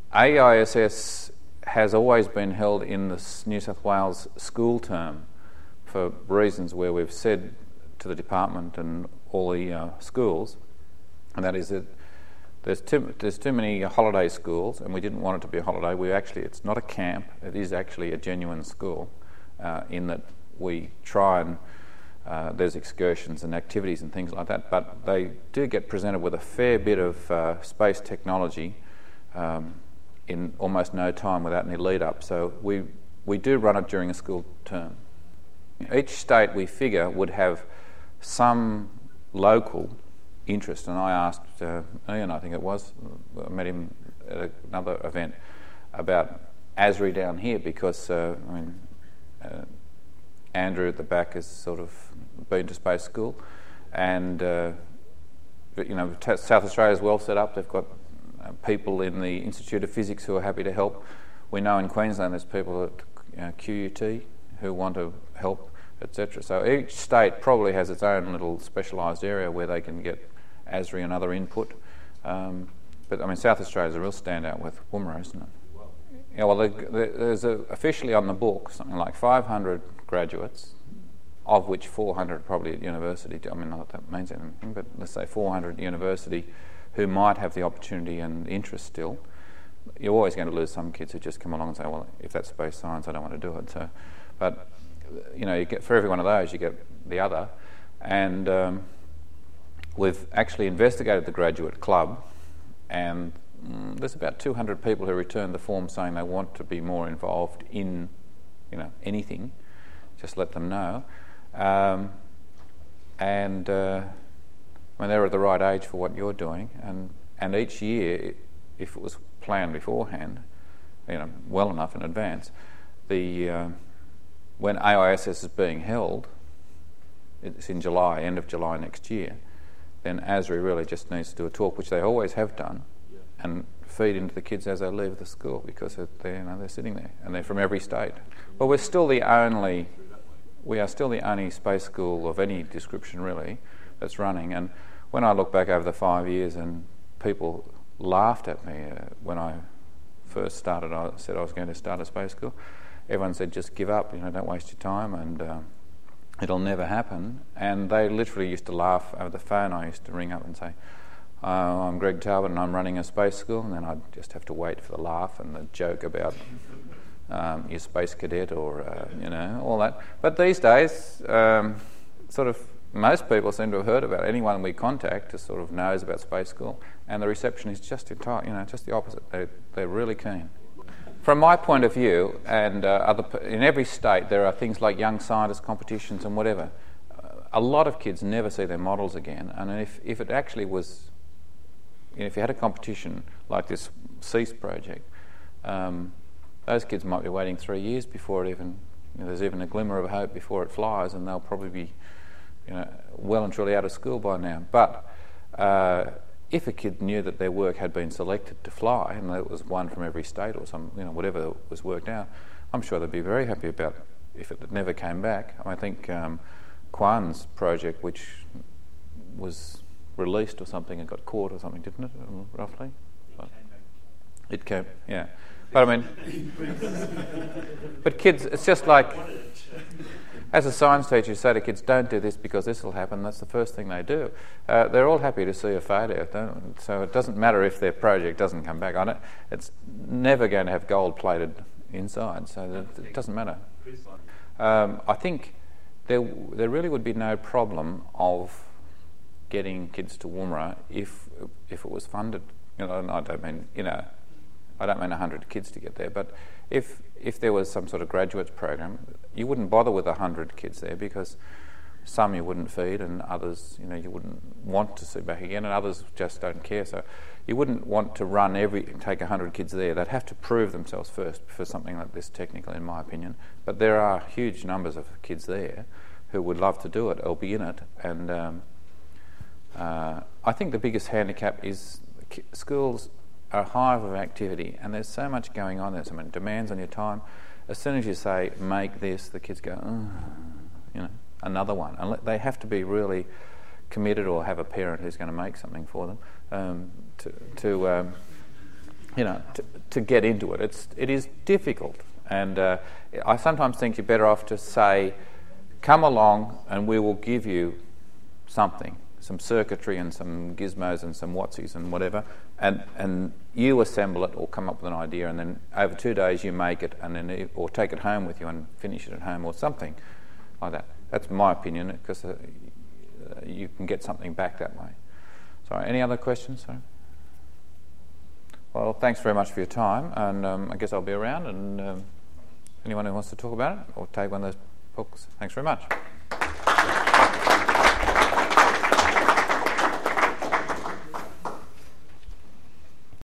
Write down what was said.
AISS has always been held in the New South Wales school term for reasons where we've said to the department and all the schools, and that is that there's too many holiday schools, and we didn't want it to be a holiday. It's not a camp. It is actually a genuine school, in that we try and there's excursions and activities and things like that. But they do get presented with a fair bit of space technology in almost no time without any lead up. So we do run it during a school term. Each state, we figure, would have some local interest, and I asked Ian, I think it was, I met him at another event, about ASRI down here, because Andrew at the back has sort of been to space school, and South Australia is well set up. They've got people in the Institute of Physics who are happy to help. We know in Queensland there's people at QUT who want to help, etc. So each state probably has its own little specialised area where they can get ASRI and other input. But South Australia is a real standout with Woomera, isn't it? Yeah, well, there's officially on the book something like 500 graduates, of which 400 probably at university. Not that that means anything, but let's say 400 at university who might have the opportunity and interest still. You're always going to lose some kids who just come along and say, well, if that's space science, I don't want to do it. So, but you get, for every one of those, you get the other. And we've actually investigated the graduate club, and there's about 200 people who returned the form saying they want to be more involved in, anything. Just let them know. They're at the right age for what you're doing, and each year, if it was planned beforehand, well enough in advance, when AISS is being held, it's in July, end of July next year, then ASRI really just needs to do a talk, which they always have done, and feed into the kids as they leave the school, because they're sitting there and they're from every state. But we are still the only space school of any description really that's running. And when I look back over the 5 years, and people laughed at me when I first started, I said I was going to start a space school. Everyone said, just give up, don't waste your time, and it'll never happen. And they literally used to laugh over the phone. I used to ring up and say, I'm Greg Talbot and I'm running a space school, and then I'd just have to wait for the laugh and the joke about your space cadet or all that. But these days, most people seem to have heard about it. Anyone we contact just sort of knows about space school, and the reception is just just the opposite. They're really keen. From my point of view, and in every state there are things like young scientist competitions and whatever. A lot of kids never see their models again, and if it actually was, if you had a competition like this CEASE project, those kids might be waiting 3 years before it even, there's even a glimmer of hope before it flies, and they'll probably be, well and truly out of school by now. But if a kid knew that their work had been selected to fly, and there was one from every state or some, whatever was worked out, I'm sure they'd be very happy about it if it never came back. I think Kwan's project, which was released or something and got caught or something, didn't it, roughly? It came, yeah. But but kids, it's just like, as a science teacher, you say to kids, don't do this because this will happen. That's the first thing they do. They're all happy to see a failure, so it doesn't matter if their project doesn't come back on it. It's never going to have gold-plated inside, so it doesn't matter. I think there really would be no problem of getting kids to Woomera if it was funded. I don't mean 100 kids to get there, but if there was some sort of graduates program, you wouldn't bother with 100 kids there, because some you wouldn't feed, and others you wouldn't want to see back again, and others just don't care. So you wouldn't want to take 100 kids there. They'd have to prove themselves first for something like this, technically, in my opinion. But there are huge numbers of kids there who would love to do it or be in it, and I think the biggest handicap is schools are a hive of activity, and there's so much going on. There's so many demands on your time. As soon as you say, make this, the kids go, another one. And they have to be really committed, or have a parent who's going to make something for them, to get into it. It is difficult, and I sometimes think you're better off to say, come along and we will give you something, some circuitry and some gizmos and some whatsies and whatever, and you assemble it or come up with an idea, and then over 2 days you make it, and then or take it home with you and finish it at home or something like that. That's my opinion, because you can get something back that way. Sorry, any other questions? Sorry. Well, thanks very much for your time, and I guess I'll be around, and anyone who wants to talk about it or take one of those books, thanks very much.